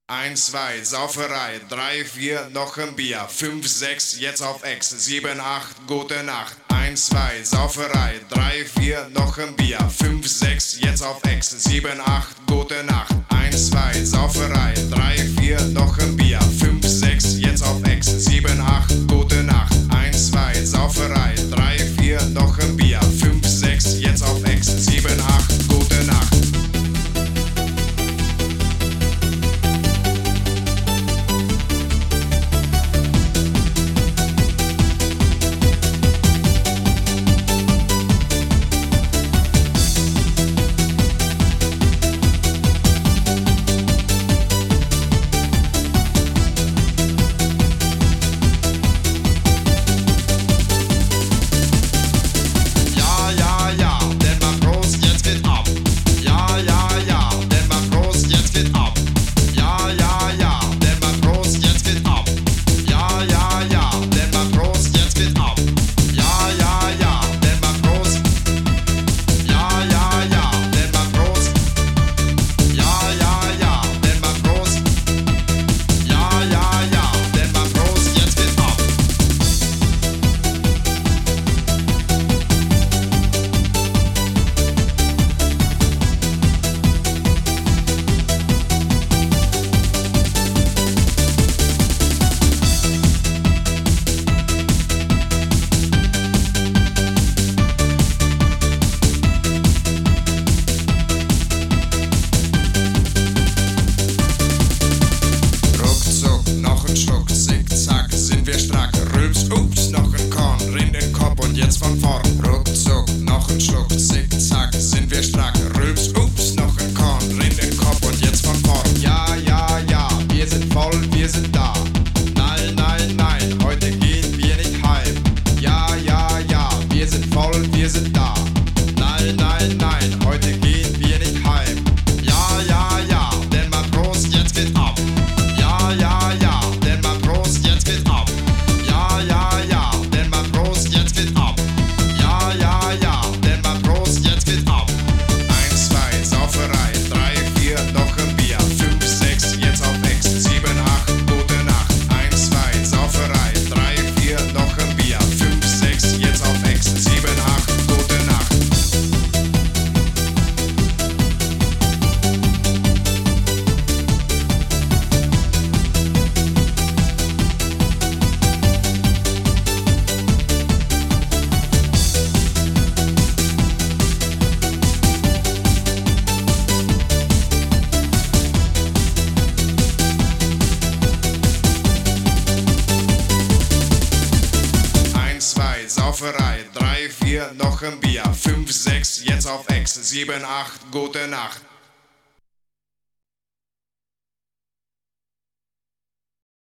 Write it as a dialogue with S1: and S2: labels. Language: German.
S1: 1, 2, Sauferei, 3, 4, noch ein Bier, 5, 6, jetzt auf Ex, 7, 8, gute Nacht. 1, 2, Sauferei, 3, 4, noch ein Bier, 5, 6, jetzt auf Ex, 7, 8, gute Nacht. 1, 2, Sauferei, 3, 4, noch ein Bier, 5, 6, jetzt auf Ex, 7, 8, gute Nacht. 1, 2, Sauferei, 3, 4, noch ein Bier, 5, 6, jetzt auf Ex, 7, 8, gute Nacht. Jetzt von vorn, ruckzuck, noch ein Schluck, zickzack, sind wir stark. Rülps, ups, noch ein Korn, in den Kopf und jetzt von vorn. Ja, ja, ja, wir sind voll, wir sind da. Nein, nein, nein, heute gehen wir nicht heim. Ja, ja, ja, wir sind voll, wir sind da. Nein, nein, nein, heute gehen wir nicht heim. Ja, ja, ja, denn mal Prost, jetzt geht ab. Ja, ja, ja, denn mal Prost, jetzt geht ab. Ja, ja, ja, denn mal Prost, jetzt geht ab. Ja, ja, ja, denn mal Prost, jetzt geht ab. 1, 2, Sauferei, 3, 4, noch ein Bier, 5, 6, jetzt auf Ex, 7, 8, gute Nacht. 1, 2, Sauferei, 3, 4, noch ein Bier, 5, 6, jetzt auf Ex, 7, 8, gute Nacht. Sauferei, 3, 4, noch ein Bier, 5, 6, jetzt auf Ex, 7, 8, gute Nacht.